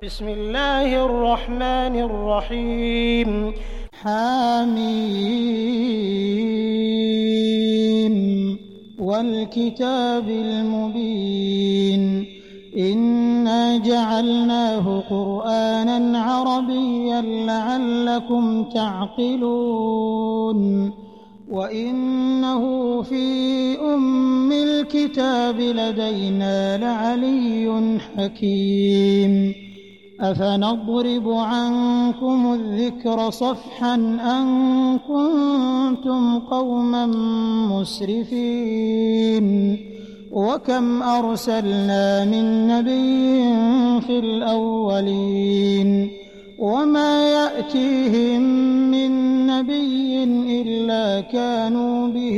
بسم الله الرحمن الرحيم. حميم والكتاب المبين إنا جعلناه قرآنا عربيا لعلكم تعقلون وإنه في أم الكتاب لدينا لعلي حكيم أفنضرب عنكم الذكر صفحا أن كنتم قوما مسرفين وكم أرسلنا من نبي في الأولين وما يأتيهم من نبي إلا كانوا به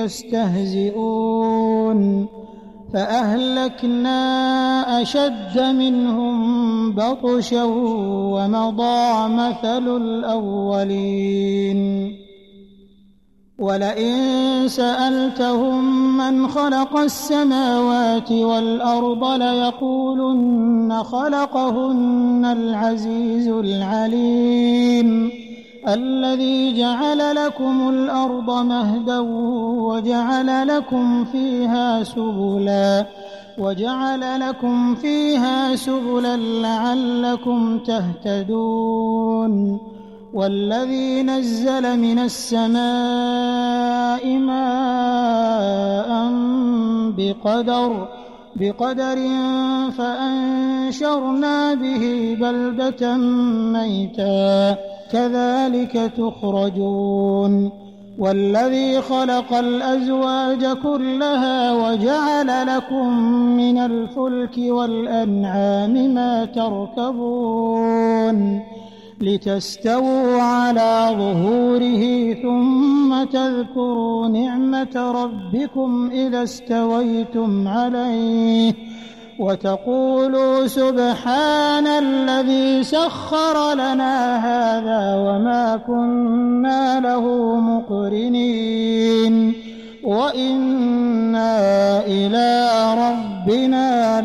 يستهزئون فأهلكنا أشد منهم بطشا ومضى مثل الأولين ولئن سألتهم من خلق السماوات والأرض ليقولن خلقهن العزيز العليم الذي جعل لكم الأرض مهدا وجعل لكم فيها سبلا لعلكم تهتدون والذي نزل من السماء ماء بقدر فأنشرنا به بلدة ميتا كذلك تخرجون والذي خلق الأزواج كلها وجعل لكم من الفلك والأنعام ما تركبون لتستووا على ظهوره ثم تذكروا نعمة ربكم إذا استويتم عليه وتقولوا سبحان الذي سخر لنا هذا وما كنا له مقرنين وإنا إلى ربنا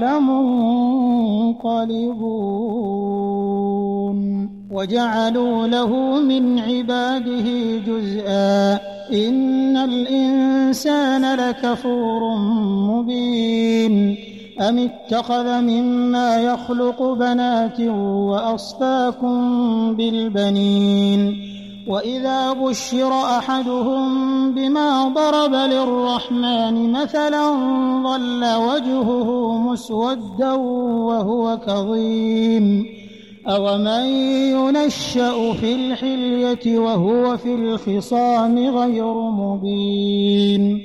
لمنقلبون وجعلوا له من عباده جزءا إن الإنسان لكفور مبين أم اتخذ مما يخلق بنات وأصفاكم بالبنين وإذا بشر أحدهم بما ضرب للرحمن مثلا ظل وجهه مسودا وهو كظيم أومن ينشأ في الحلية وهو في الخصام غير مبين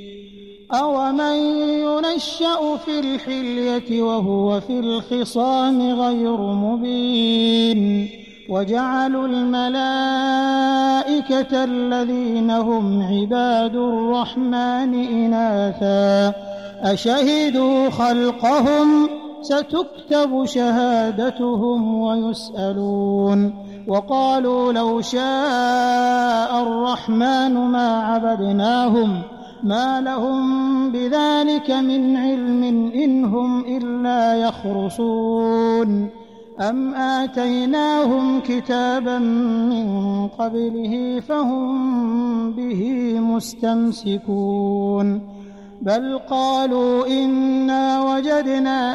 وجعلوا الملائكة الذين هم عباد الرحمن إناثا أشهدوا خلقهم ستكتب شهادتهم ويسألون وقالوا لو شاء الرحمن ما عبدناهم ما لهم بذلك من علم إن هم إلا يخرصون أم آتيناهم كتابا من قبله فهم به مستمسكون بل قالوا إنا وجدنا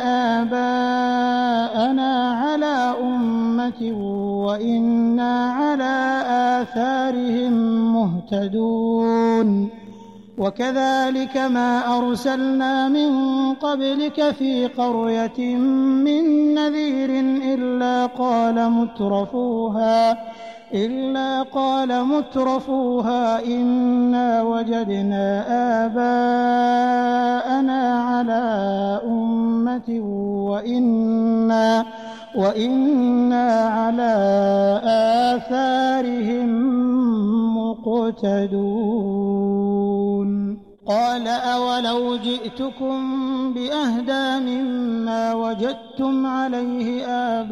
آباءنا على أمة وإنا على آثارهم مهتدون وكذلك ما أرسلنا من قبلك في قرية من نذير إلا قال مترفوها إنا وجدنا آباءنا على أمة وإنا على آثارهم مقتدون قال أولو جئتكم بأهدى مما وجدتم عليه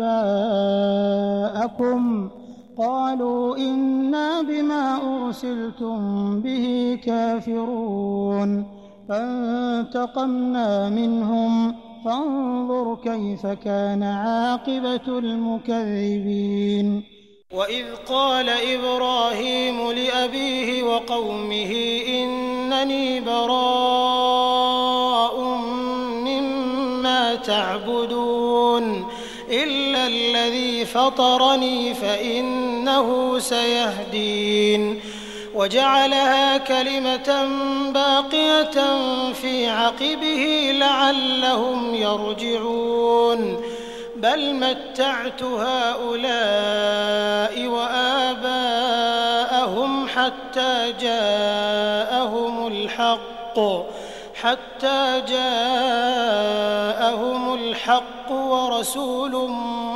آباءكم قالوا إنا بما أرسلتم به كافرون فانتقمنا منهم فانظر كيف كان عاقبة المكذبين. وإذ قال إبراهيم لأبيه وقومه إنني براء مما تعبدون إلا الذي فطرني فإنه سيهدين وجعلها كلمة باقية في عقبه لعلهم يرجعون بل متعت هؤلاء وآباءهم حتى جاءهم الحق ورسول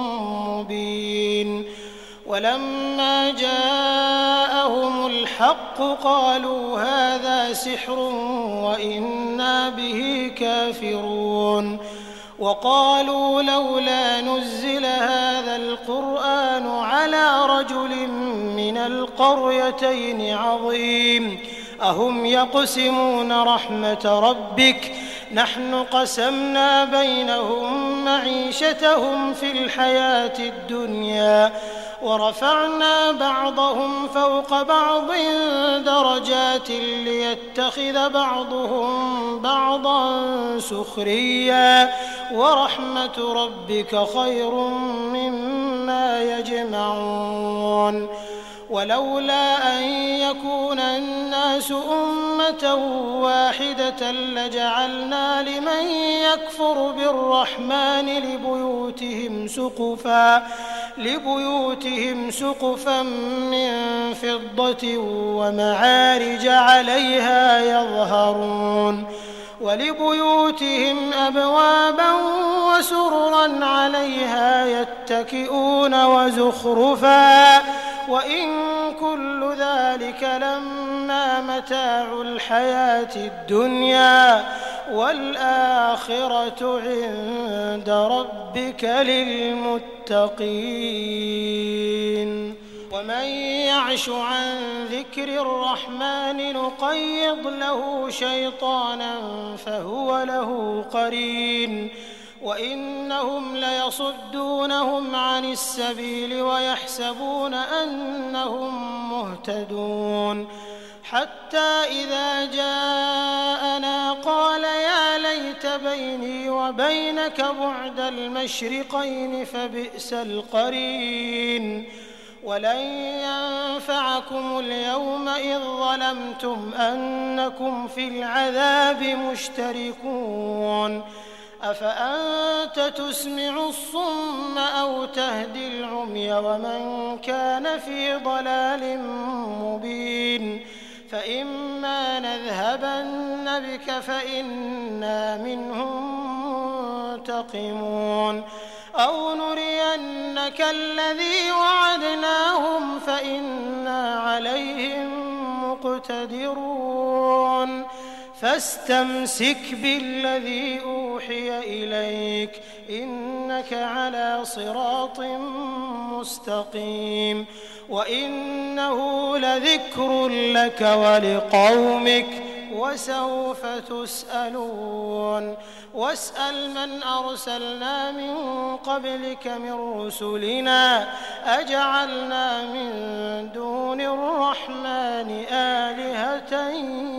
مبين ولما جاءهم الحق قالوا هذا سحر وإنا به كافرون وقالوا لولا نزل هذا القرآن على رجل من القريتين عظيم أهم يقسمون رحمة ربك نحن قسمنا بينهم معيشتهم في الحياة الدنيا ورفعنا بعضهم فوق بعض درجات ليتخذ بعضهم بعضا سخريا ورحمة ربك خير مما يجمعون ولولا أن يكون الناس أمة واحدة لجعلنا لمن يكفر بالرحمن لبيوتهم سقفا من فضة ومعارج عليها يظهرون ولبيوتهم أبوابا وسررا عليها يتكئون وزخرفا وإن كل ذلك لما متاع الحياة الدنيا والآخرة عند ربك للمتقين ومن يعش عن ذكر الرحمن نقيض له شيطانا فهو له قرين وإنهم ليصدونهم عن السبيل ويحسبون أنهم مهتدون حتى إذا جاءنا قال يا ليت بيني وبينك بعد المشرقين فبئس القرين ولن ينفعكم اليوم إذ ظلمتم أنكم في العذاب مشتركون أفأنت تسمع الصم أو تهدي العمي ومن كان في ضلال مبين فإما نذهبن بك فإنا منهم منتقمون أو نرينك الذي وعدناهم فإنا عليهم مقتدرون فاستمسك بالذي أوحي إليك إنك على صراط مستقيم وإنه لذكر لك ولقومك وسوف تسألون واسأل من أرسلنا من قبلك من رسلنا أجعلنا من دون الرحمن آلهة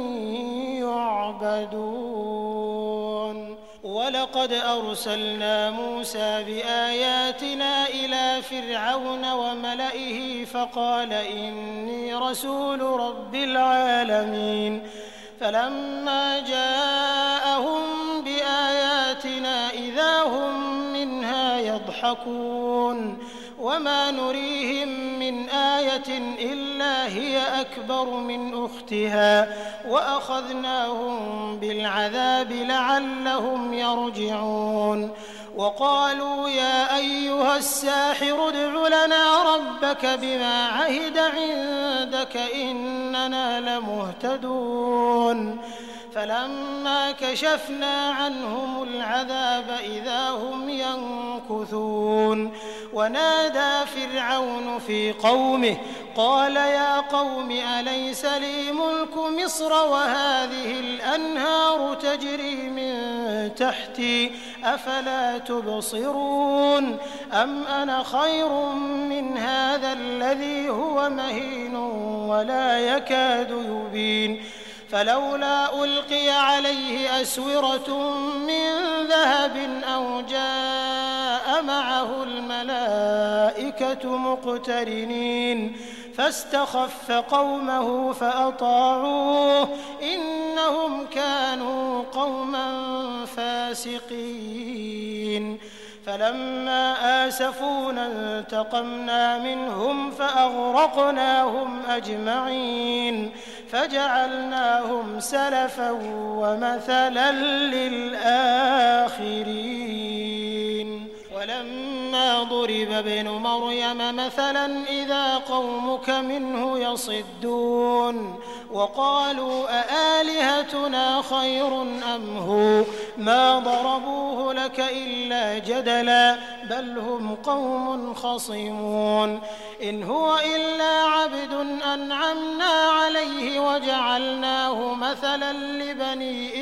يعبدون ولقد أرسلنا موسى بآياتنا إلى فرعون وملئه فقال إني رسول رب العالمين فلما جاءهم بآياتنا إذا هم منها يضحكون وما نريهم من آية إلا هي أكبر من أختها وأخذناهم بالعذاب لعلهم يرجعون وقالوا يا أيها الساحر ادع لنا ربك بما عهد عندك إننا لمهتدون فلما كشفنا عنهم العذاب إذا هم ينكثون ونادى فرعون في قومه قال يا قوم أليس لي ملك مصر وهذه الأنهار تجري من تحتي أفلا تبصرون أم أنا خير من هذا الذي هو مهين ولا يكاد يبين فلولا ألقي عليه أسورة من ذهب أو جاء معه الملائكة مقترنين فاستخف قومه فأطاعوه إنهم كانوا قوما فاسقين فلما آسفونا انتقمنا منهم فأغرقناهم أجمعين فجعلناهم سلفا ومثلا للآخرين ولما ضرب ابن مريم مثلا إذا قومك منه يصدون وقالوا أآلهتنا خير أم هو ما ضربوه لك إلا جدلا بل هم قوم خصمون إن هو إلا عبد أنعمنا عليه وجعلناه مثلا لبني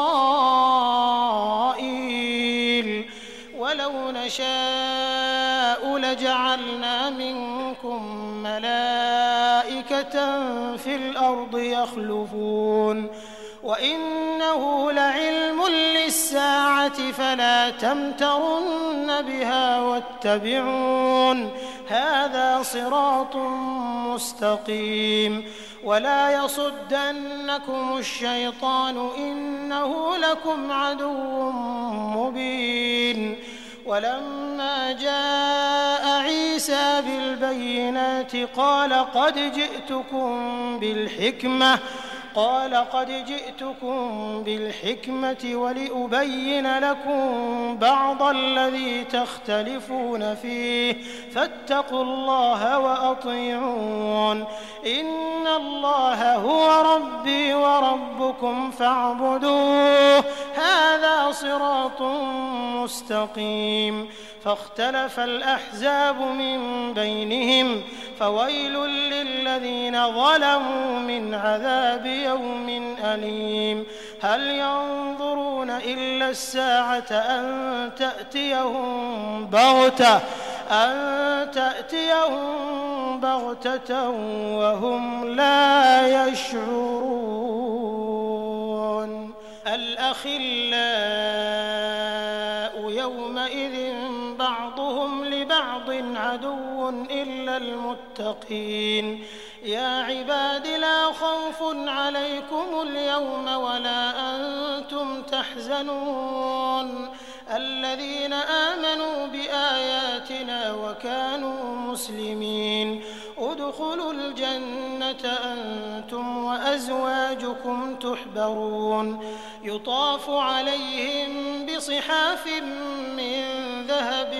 إسرائيل ولو نشاء لجعلنا منكم ملائكة في الأرض يخلفون وإنه لعلم للساعة فلا تمترن بها واتبعون هذا صراط مستقيم ولا يصدنكم الشيطان إنه لكم عدو مبين ولما جاء عيسى بالبينات قال قد جئتكم بالحكمة ولأبين لكم بعض الذي تختلفون فيه فاتقوا الله وأطيعون إن الله هو ربي وربكم فاعبدوه هذا صراط مستقيم فاختلف الأحزاب من بينهم فويل للذين ظلموا من عذاب يوم أليم هل ينظرون إلا الساعة أن تأتيهم بغتة وهم لا يشعرون الأخلاء يومئذ بعضهم لبعض عدو إلا المتقين يا عباد لا خوف عليكم اليوم ولا أنتم تحزنون الذين آمنوا بآياتنا وكانوا مسلمين ادخلوا الجنة أنتم وأزواجكم تحبرون يطاف عليهم بصحاف من ذهب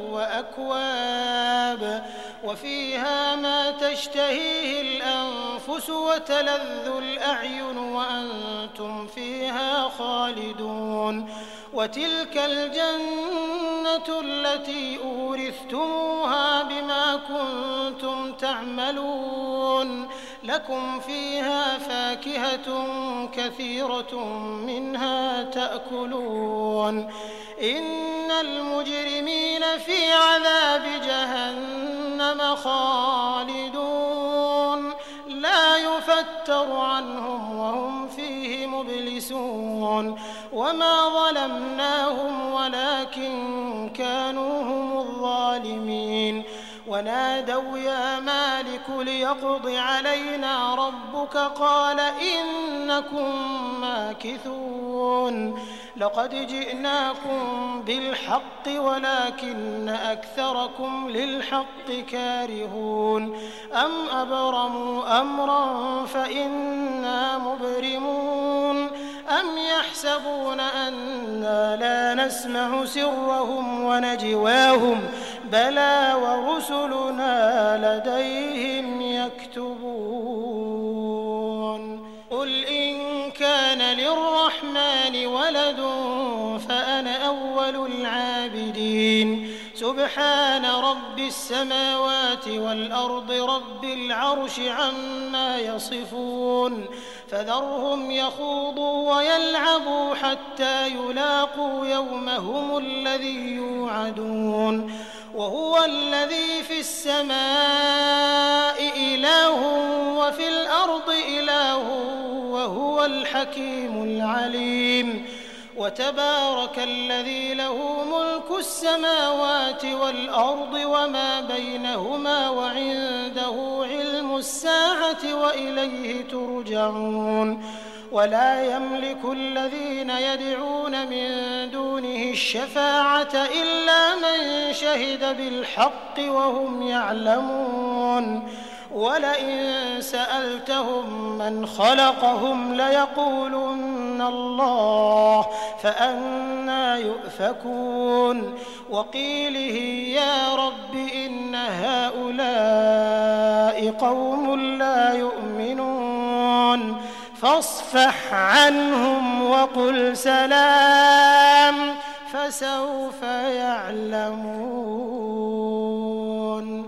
وأكواب وفيها ما تشتهيه الأنفس وتلذ الأعين وأنتم فيها خالدون وتلك الجنة التي أورثتموها بما كنتم تعملون لكم فيها فاكهة كثيرة منها تأكلون إن المجرمين في عذاب جهنم خالدون لا يفتر عنهم وهم فيه مبلسون وما ظلمناهم ولكن كانوا هم الظالمين ونادوا يا مالك ليقض علينا ربك قال إنكم ماكثون لقد جئناكم بالحق ولكن أكثركم للحق كارهون أم أبرموا أمرا فإنا مبرمون أم يحسبون أنا لا نسمع سرهم ونجواهم بلى ورسلنا لديهم يكتبون قل إن كان للرحمن ولد فأنا أول العابدين سبحان سبحان رب السماوات والأرض رب العرش عما يصفون فذرهم يخوضوا ويلعبوا حتى يلاقوا يومهم الذي يوعدون وهو الذي في السماء إله وفي الأرض إله وهو الحكيم العليم وتبارك الذي له ملك السماوات والأرض وما بينهما وعنده علم الساعة وإليه ترجعون ولا يملك الذين يدعون من دونه الشفاعة إلا من شهد بالحق وهم يعلمون ولئن سألتهم من خلقهم ليقولن الله فأنى يؤفكون وقيله يا رب إن هؤلاء قوم لا يؤمنون فاصفح عنهم وقل سلام فسوف يعلمون.